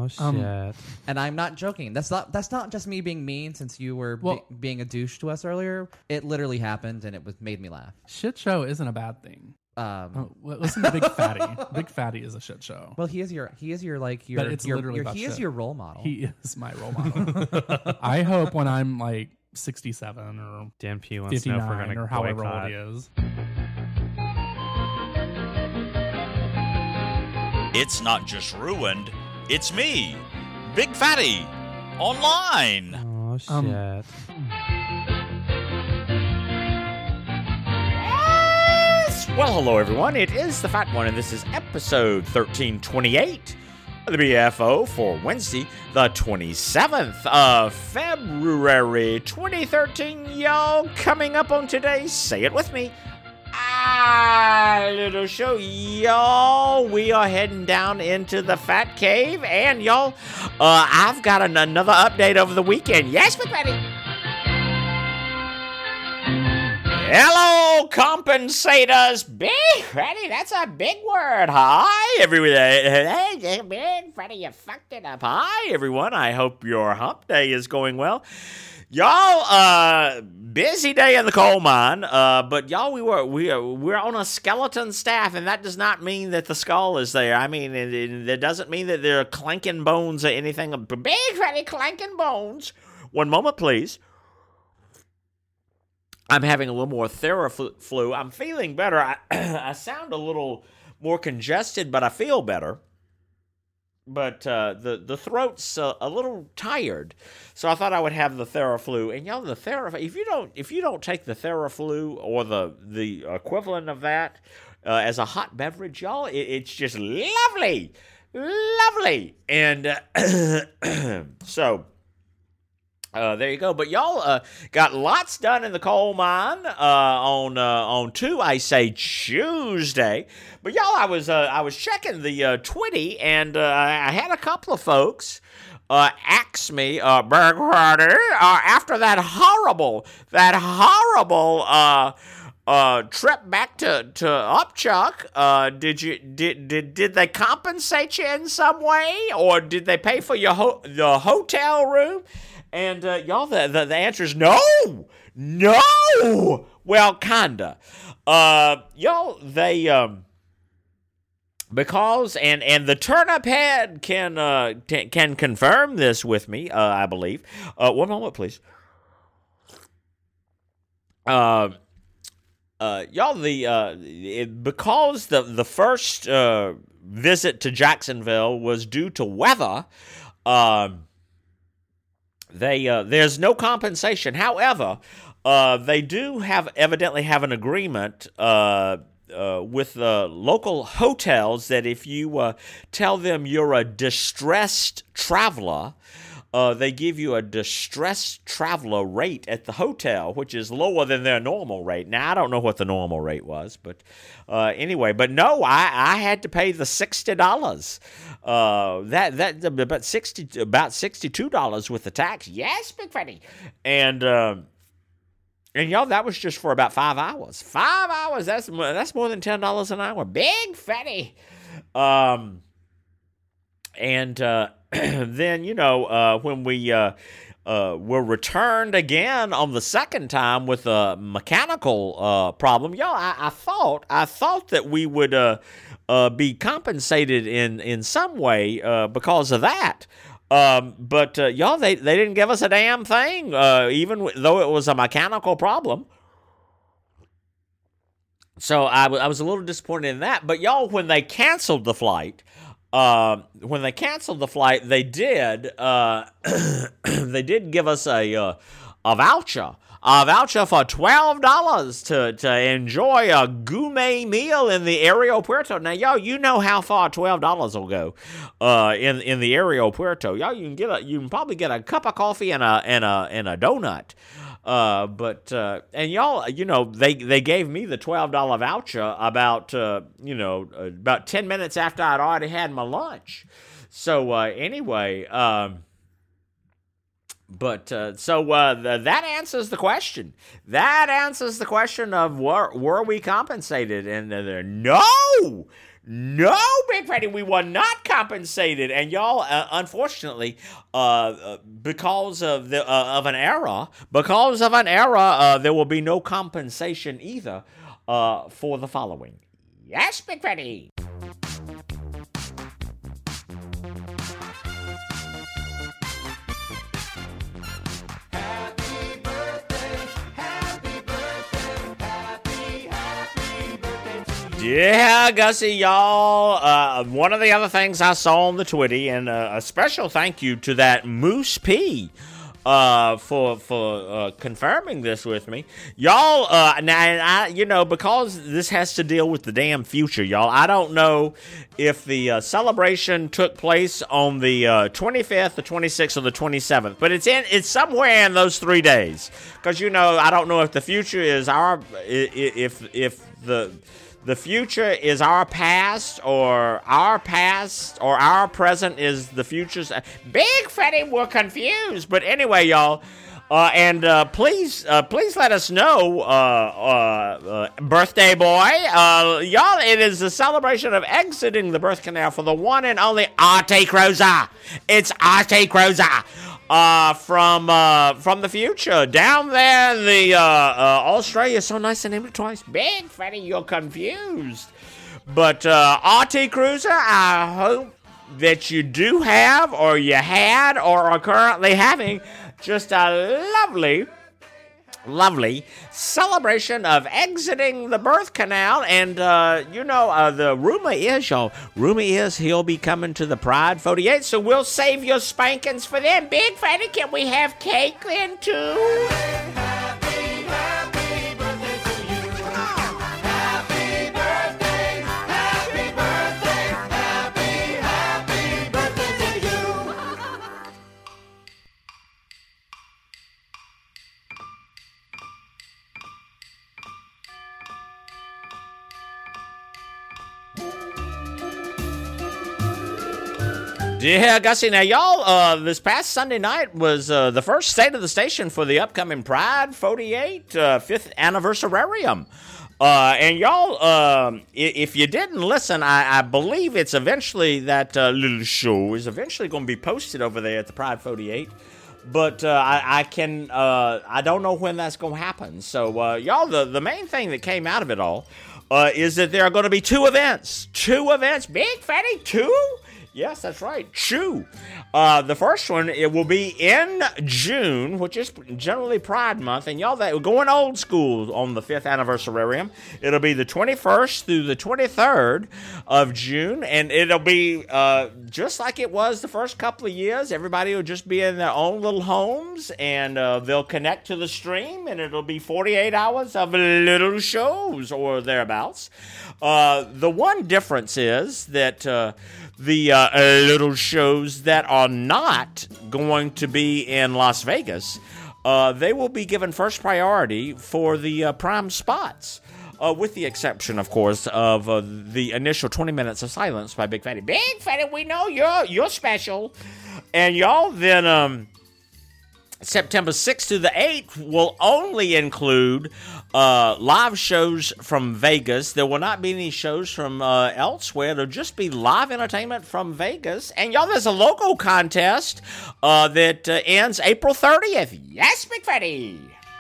Oh shit! And I'm not joking. That's not just me being mean. Since you were being a douche to us earlier, it literally happened, and it made me laugh. Shit show isn't a bad thing. Listen to Big Fatty. Big Fatty is a shit show. Well, he is your But it's literally about he is shit. your role model. He is my role model. I hope when I'm like 67 or Dan P wants to know if we're 59 going to or however old he is. It's not just ruined, it's me, Big Fatty, online. Oh shit! Well, hello everyone, it is the Fat One, and this is episode 1328 of the BFO for Wednesday, the 27th of February 2013. Y'all, coming up on today's Say It With Me, little show, y'all. We are heading down into the Fat Cave, and y'all, I've got another update over the weekend. Yes, McFatty. Hello, compensators. Big Freddy, that's a big word. Hi, everyone. Hey, Big Freddy, you fucked it up. Hi, everyone. I hope your hump day is going well. Y'all, busy day in the coal mine, but y'all, we're on a skeleton staff, and that does not mean that the skull is there. I mean, it doesn't mean that there are clanking bones or anything. Big Freddy, clanking bones. One moment, please. I'm having a little more Theraflu. I'm feeling better. I sound a little more congested, but I feel better. But the throat's a little tired, so I thought I would have the Theraflu. And y'all, the Theraflu, if you don't take the Theraflu or the equivalent of that as a hot beverage, y'all, it's just lovely. And so. There you go. But y'all got lots done in the coal mine on Tuesday. But y'all, I was checking the Twitty, and I had a couple of folks ask me, Berg Harder, after that horrible trip back to Upchuck, did they compensate you in some way, or did they pay for your the hotel room? And y'all, the answer is no. Well, kinda. Y'all, they because and the turnip head can confirm this with me. I believe. One moment, please. Y'all, because the first visit to Jacksonville was due to weather. There's no compensation. However, they do evidently have an agreement with local hotels that if you tell them you're a distressed traveler, they give you a distressed traveler rate at the hotel, which is lower than their normal rate. Now, I don't know what the normal rate was, but anyway. But no, I had to pay the $60. That about $62 with the tax. Yes, Big Freddy. And y'all, that was just for about 5 hours. 5 hours. That's more than $10 an hour. Big Freddy. And then, when we were returned again on the second time with a mechanical problem, y'all, I thought that we would be compensated in some way because of that. But y'all, they didn't give us a damn thing, even though it was a mechanical problem. So I was a little disappointed in that. But y'all, when they canceled the flight, they did they did give us a voucher. A voucher for $12 to enjoy a gourmet meal in the Aeropuerto. Now, y'all, you know how far $12 will go in the Aeropuerto. Y'all, you can probably get a cup of coffee and a donut. And y'all, they gave me the $12 voucher about 10 minutes after I'd already had my lunch. So anyway. That answers the question. That answers the question of were we compensated? And no, No, Big Fatty, we were not compensated. And y'all, unfortunately, because of an error, there will be no compensation either for the following. Yes, Big Fatty. Yeah, Gussie, y'all. One of the other things I saw on the Twitty, and a special thank you to that Moose P for confirming this with me, y'all. Now, because this has to deal with the damn future, y'all. I don't know if the celebration took place on the 25th, the 26th, or the 27th, but it's somewhere in those 3 days. Because I don't know if the future is the future is our past, or our present is the future's. Big Fatty, we're confused. But anyway, y'all, please let us know, birthday boy, y'all. It is the celebration of exiting the birth canal for the one and only Arte Croza. It's Arte Croza. From the future down there in the Australia. So nice to name it twice. Big Fatty, you're confused. But RT Cruiser, I hope that you do have, or you had, or are currently having just a lovely celebration of exiting the birth canal. And the rumor is he'll be coming to the Pride 48, so we'll save your spankings for them. Big Fatty, can we have cake then too? Happy birthday to you. Happy birthday, happy birthday, happy birthday to you. Yeah, Gussie. Now, y'all, this past Sunday night was the first State of the Station for the upcoming Pride 48 5th Anniversarium. And y'all, if you didn't listen, I believe it's eventually, that little show is eventually going to be posted over there at the Pride 48. But I don't know when that's going to happen. So, y'all, the main thing that came out of it all is that there are going to be two events. Big Fatty, two? Yes, that's right. Two. The first one, it will be in June, which is generally Pride Month. And y'all, we're going old school on the 5th Anniversarium. It'll be the 21st through the 23rd of June. And it'll be just like it was the first couple of years. Everybody will just be in their own little homes. And they'll connect to the stream. And it'll be 48 hours of little shows or thereabouts. The one difference is that the little shows that are not going to be in Las Vegas, they will be given first priority for the prime spots, with the exception, of course, of the initial 20 minutes of silence by Big Fatty. Big Fatty, we know you're special. And y'all, then September 6th to the 8th will only include live shows from Vegas. There will not be any shows from elsewhere. It'll just be live entertainment from Vegas. And y'all, there's a logo contest that ends April 30th. Yes, Big Fatty!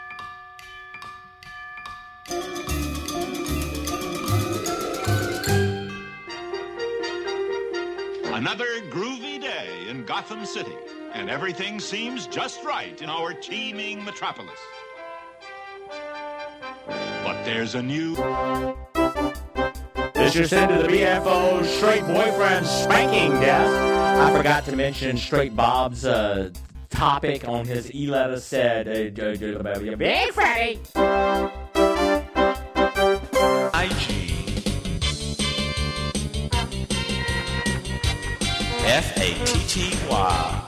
Another groovy day in Gotham City. And everything seems just right in our teeming metropolis. But there's a new... This just into the BFO Straight Boyfriend Spanking Desk. I forgot to mention Straight Bob's topic on his e-letter said... Big Fatty! IG FATTY.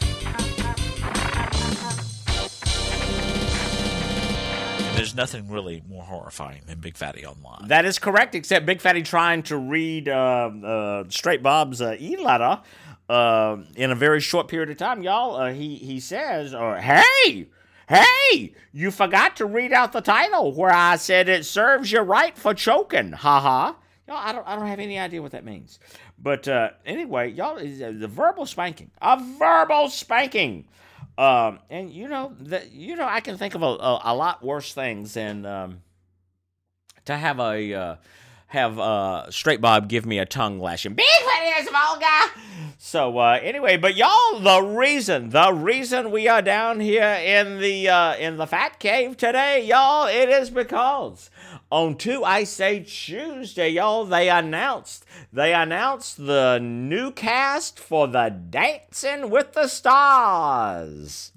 There's nothing really more horrifying than Big Fatty online. That is correct, except Big Fatty trying to read Straight Bob's e-letter in a very short period of time. Y'all, he says, hey, you forgot to read out the title where I said it serves you right for choking. Ha ha. Y'all, I don't have any idea what that means. But anyway, y'all, the verbal spanking, a verbal spanking. And I can think of a lot worse things than to have Straight Bob give me a tongue lashing. Big funny vulgar. So anyway, but y'all, the reason we are down here in the Fat Cave today, y'all, it is because on Tuesday, y'all, they announced the new cast for the Dancing with the Stars.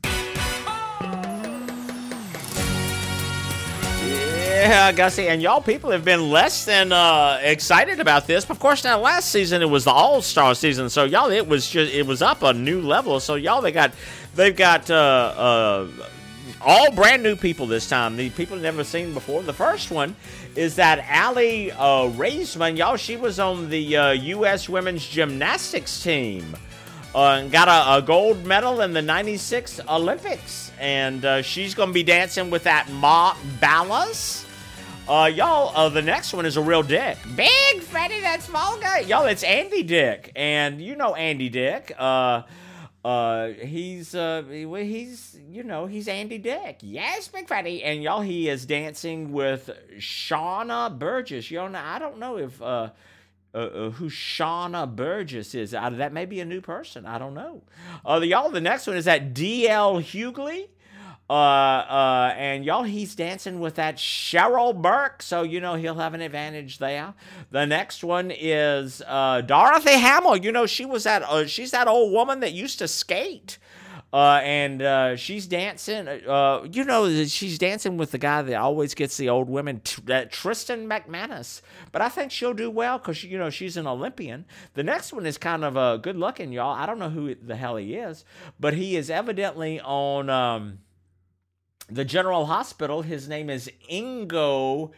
Yeah, Gussie, and y'all people have been less than excited about this. But of course, now last season it was the All-Star season, so y'all it was up a new level. So y'all they've got all brand new people this time. The people never seen before. The first one is that Allie Raisman. Y'all, she was on the U.S. Women's Gymnastics team. Got a gold medal in the '96 Olympics, and she's going to be dancing with that Ma Ballas. Y'all, the next one is a real dick. Big fatty, that's vulgar. Y'all, it's Andy Dick, and you know Andy Dick. He's Andy Dick. Yes, big fatty, and y'all, he is dancing with Shauna Burgess. Y'all, I don't know if who Shauna Burgess is. That may be a new person. I don't know. Y'all, the next one is that D.L. Hughley. And y'all, he's dancing with that Cheryl Burke, so he'll have an advantage there. The next one is Dorothy Hamill. She's that old woman that used to skate. And she's dancing. She's dancing with the guy that always gets the old women, Tristan McManus. But I think she'll do well because she's an Olympian. The next one is kind of good looking, y'all. I don't know who the hell he is, but he is evidently on the General Hospital. His name is Ingo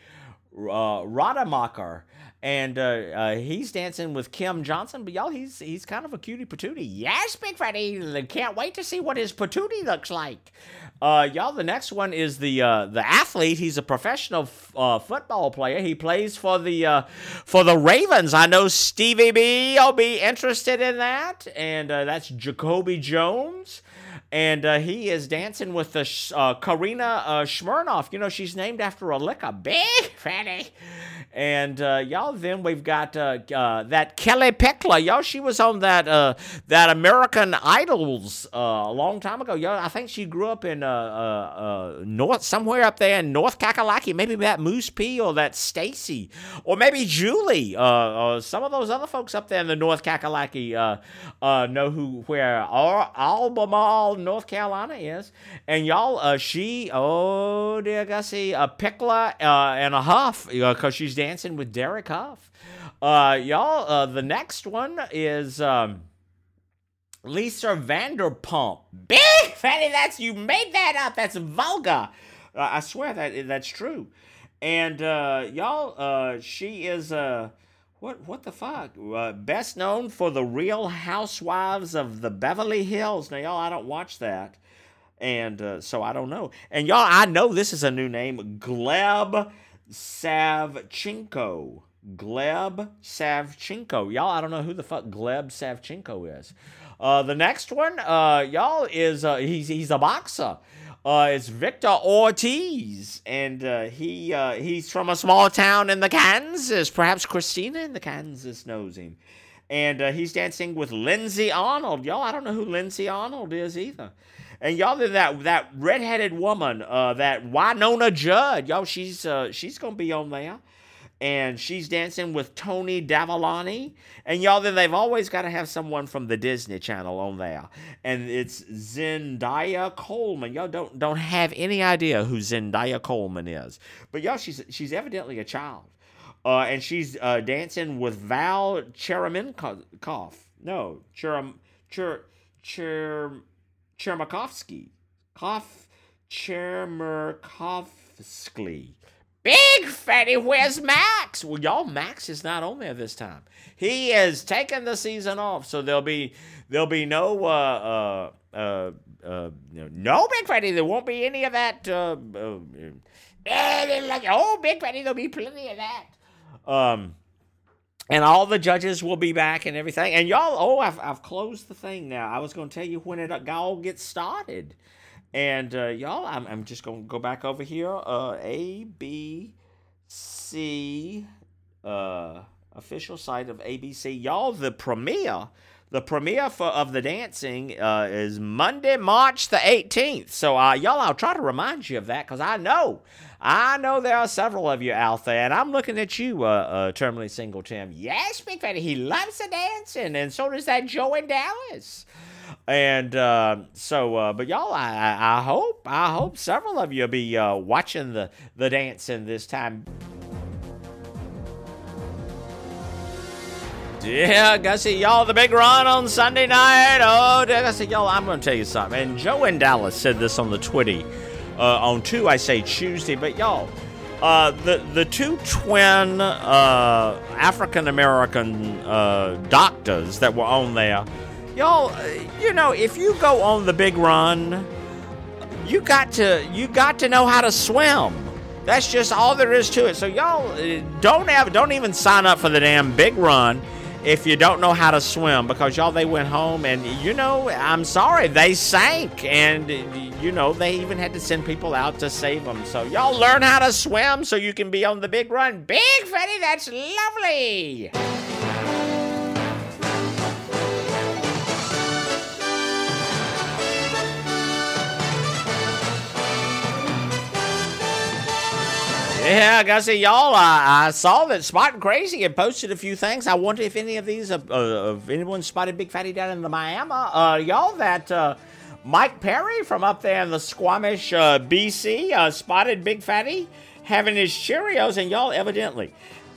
Rademacher. And he's dancing with Kim Johnson, but y'all, he's kind of a cutie patootie. Yes, big fatty. Can't wait to see what his patootie looks like. Y'all, the next one is the athlete. He's a professional football player. He plays for the Ravens. I know Stevie B will be interested in that, and that's Jacoby Jones. And he is dancing with the Karina Smirnoff. She's named after a liquor. Big fatty. And y'all, then we've got that Kelly Pickler. Y'all, she was on that American Idols a long time ago. Y'all, I think she grew up in somewhere up there in North Kakalaki. Maybe that Moose P or that Stacy or maybe Julie. Some of those other folks up there in the North Kakalaki know where Albemarle, North Carolina is. And y'all, she, oh dear Gussie, a Pickler and a Huff, because she's dancing with Derek Huff. Y'all, the next one is Lisa Vanderpump. Big fatty, you made that up. That's vulgar. I swear that's true. And y'all, she is what the fuck? Best known for the Real Housewives of the Beverly Hills. Now, y'all, I don't watch that. And so I don't know. And y'all, I know this is a new name. Gleb Savchenko. Gleb Savchenko. Y'all, I don't know who the fuck Gleb Savchenko is. The next one, y'all, is he's a boxer. It's Victor Ortiz, and he's from a small town in the Kansas. Perhaps Christina in the Kansas knows him. And he's dancing with Lindsay Arnold. Y'all, I don't know who Lindsay Arnold is either. And y'all, that redheaded woman, that Winona Judd, y'all, she's gonna be on there, and she's dancing with Tony Davolani. And y'all, then they've always got to have someone from the Disney Channel on there, and it's Zendaya Coleman. Y'all don't have any idea who Zendaya Coleman is, but y'all, she's evidently a child, and she's dancing with Val Chermakovsky. No, Chermakovsky. Big fatty, where's Max? Well, y'all, Max is not on there this time. He is taking the season off, so there'll be no big fatty. There won't be any of that. Big fatty, there'll be plenty of that. And all the judges will be back and everything. And y'all, I've closed the thing now. I was going to tell you when it all gets started. And y'all, I'm just going to go back over here. ABC, official site of ABC. Y'all, the premiere of the dancing is Monday, March the 18th. So, y'all, I'll try to remind you of that because I know there are several of you out there, and I'm looking at you, Terminally Single Tim. Yes, Big Fatty, he loves the dancing, and so does that Joe in Dallas. And but y'all, I hope several of you will be watching the dancing this time. Yeah, Gussie, y'all, the big run on Sunday night. Oh, Gussie, y'all, I'm going to tell you something. And Joe in Dallas said this on the Twitty on Tuesday. But y'all, the two twin African-American doctors that were on there, y'all, if you go on the big run, you got to know how to swim. That's just all there is to it. So y'all, don't even sign up for the damn big run if you don't know how to swim, because y'all, they went home and I'm sorry, they sank, and they even had to send people out to save them. So y'all learn how to swim so you can be on the big run. Big Fatty, that's lovely. Yeah, Gussie, y'all, I saw that Spot and Crazy had posted a few things. I wonder if any of these, if anyone spotted Big Fatty down in the Miami. Y'all, that Mike Perry from up there in the Squamish, BC, spotted Big Fatty having his Cheerios, and y'all, evidently,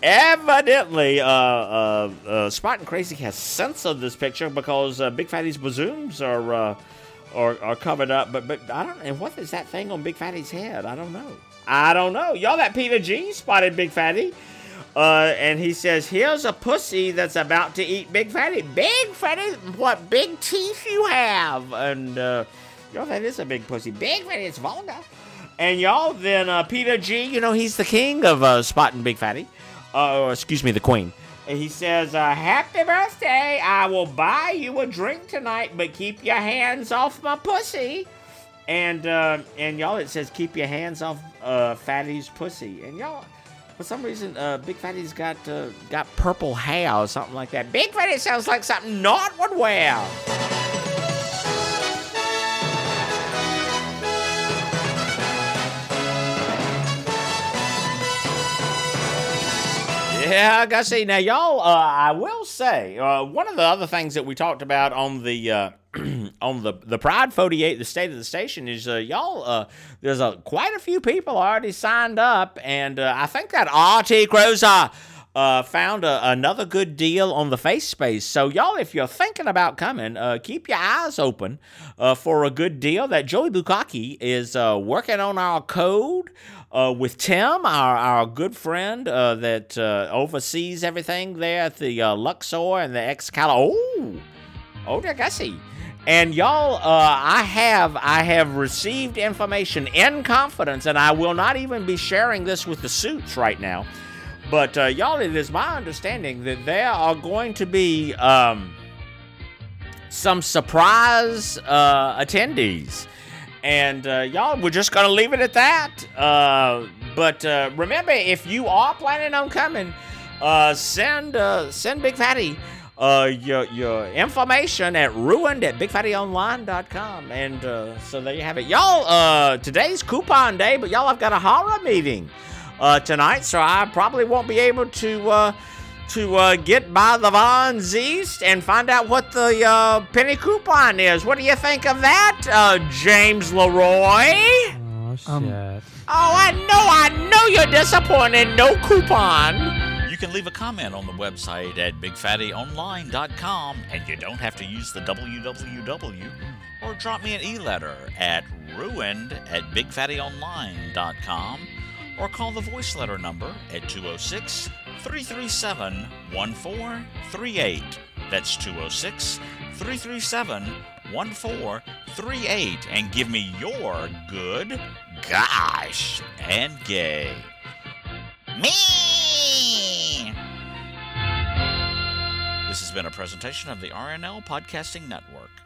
Spot and Crazy has censored this picture because Big Fatty's bazooms are covered up. But I don't know, what is that thing on Big Fatty's head? I don't know. Y'all, that Peter G spotted Big Fatty. And he says, here's a pussy that's about to eat Big Fatty. Big Fatty, what big teeth you have. And, y'all, that is a big pussy. Big Fatty, it's vulgar. And y'all, then Peter G, he's the king of spotting Big Fatty. The queen. And he says, happy birthday. I will buy you a drink tonight, but keep your hands off my pussy. And y'all, it says, keep your hands off Fatty's pussy. And y'all, for some reason, Big Fatty's got purple hair or something like that. Big Fatty sounds like something Nort would wear. Yeah, Gussie. Now, y'all, I will say, one of the other things that we talked about on the on the Pride 48, the State of the Station, is y'all, there's quite a few people already signed up, and I think that RT Cruiser found another good deal on the face space. So, y'all, if you're thinking about coming, keep your eyes open for a good deal. That Joey Bukaki is working on our code with Tim, our good friend that oversees everything there at the Luxor and the Excalibur. Oh, dear Gussie. And y'all, I have received information in confidence, and I will not even be sharing this with the suits right now. But y'all, it is my understanding that there are going to be some surprise attendees. And y'all, we're just going to leave it at that. But remember, if you are planning on coming, send Big Fatty your information at ruined@bigfattyonline.com. And so there you have it. Y'all, today's coupon day, but y'all, I've got a horror meeting tonight, so I probably won't be able to get by the Von Zeist and find out what the penny coupon is. What do you think of that, James Leroy? Oh, shit. I know you're disappointed. No coupon. You can leave a comment on the website at bigfattyonline.com, and you don't have to use the www, or drop me an e-letter at ruined@bigfattyonline.com, or call the voice letter number at 206-337-1438. That's 206-337-1438, and give me your good, gosh, and gay. Me! been a presentation of the RNL Podcasting Network.